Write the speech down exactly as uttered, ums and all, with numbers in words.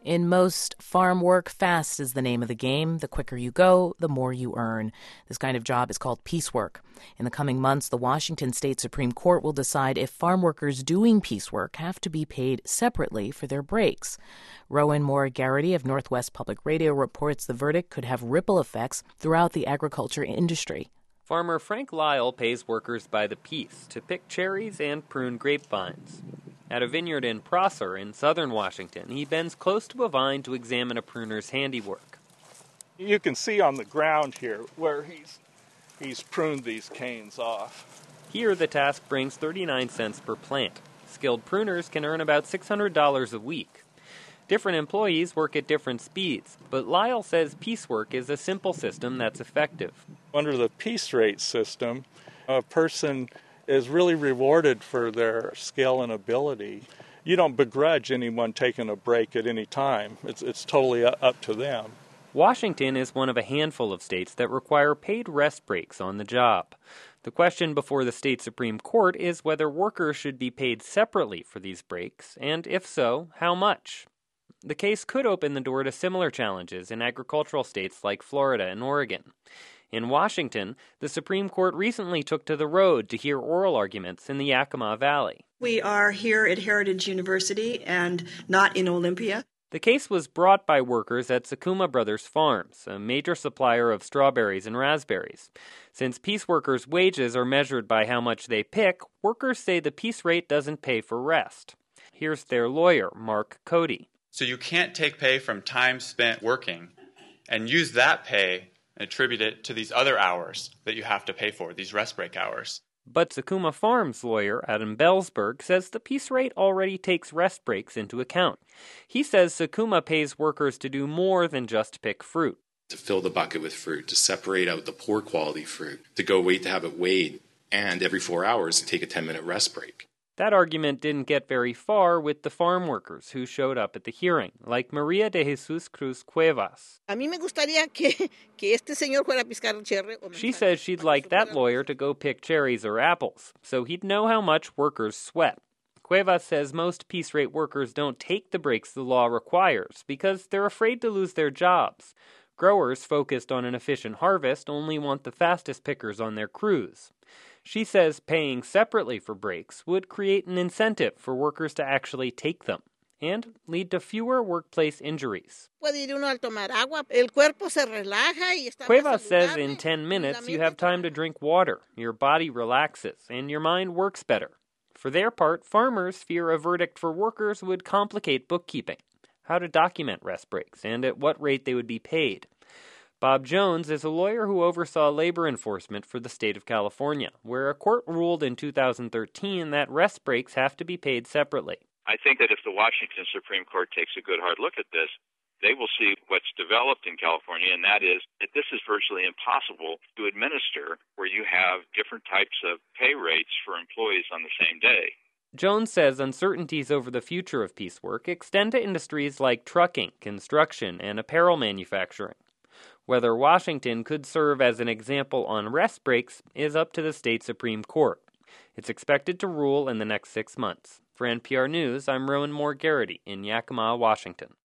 In most farm work, fast is the name of the game. The quicker you go, the more you earn. This kind of job is called piecework. In the coming months, the Washington State Supreme Court will decide if farm workers doing piecework have to be paid separately for their breaks. Rowan Moore-Garrity of Northwest Public Radio reports the verdict could have ripple effects throughout the agriculture industry. Farmer Frank Lyle pays workers by the piece to pick cherries and prune grapevines. At a vineyard in Prosser in southern Washington, he bends close to a vine to examine a pruner's handiwork. You can see on the ground here where he's he's pruned these canes off. Here, the task brings thirty-nine cents per plant. Skilled pruners can earn about six hundred dollars a week. Different employees work at different speeds, but Lyle says piecework is a simple system that's effective. Under the piece rate system, a person is really rewarded for their skill and ability. You don't begrudge anyone taking a break at any time. It's, it's totally up to them. Washington is one of a handful of states that require paid rest breaks on the job. The question before the state Supreme Court is whether workers should be paid separately for these breaks, and if so, how much? The case could open the door to similar challenges in agricultural states like Florida and Oregon. In Washington, the Supreme Court recently took to the road to hear oral arguments in the Yakima Valley. We are here at Heritage University and not in Olympia. The case was brought by workers at Sakuma Brothers Farms, a major supplier of strawberries and raspberries. Since piece workers' wages are measured by how much they pick, workers say the piece rate doesn't pay for rest. Here's their lawyer, Mark Cody. So you can't take pay from time spent working and use that pay and attribute it to these other hours that you have to pay for, these rest break hours. But Sakuma Farms lawyer Adam Bellsberg says the piece rate already takes rest breaks into account. He says Sakuma pays workers to do more than just pick fruit. To fill the bucket with fruit, to separate out the poor quality fruit, to go wait to have it weighed, and every four hours to take a ten-minute rest break. That argument didn't get very far with the farm workers who showed up at the hearing, like Maria de Jesus Cruz Cuevas. She says she'd like that lawyer to go pick cherries or apples, so he'd know how much workers sweat. Cuevas says most piece rate workers don't take the breaks the law requires because they're afraid to lose their jobs. Growers focused on an efficient harvest only want the fastest pickers on their crews. She says paying separately for breaks would create an incentive for workers to actually take them and lead to fewer workplace injuries. Cuevas says in ten minutes you have time to drink water, your body relaxes, and your mind works better. For their part, farmers fear a verdict for workers would complicate bookkeeping, how to document rest breaks, and at what rate they would be paid. Bob Jones is a lawyer who oversaw labor enforcement for the state of California, where a court ruled in two thousand thirteen that rest breaks have to be paid separately. I think that if the Washington Supreme Court takes a good hard look at this, they will see what's developed in California, and that is that this is virtually impossible to administer where you have different types of pay rates for employees on the same day. Jones says uncertainties over the future of piecework extend to industries like trucking, construction, and apparel manufacturing. Whether Washington could serve as an example on rest breaks is up to the state Supreme Court. It's expected to rule in the next six months. For N P R News, I'm Rowan Moore-Garrity in Yakima, Washington.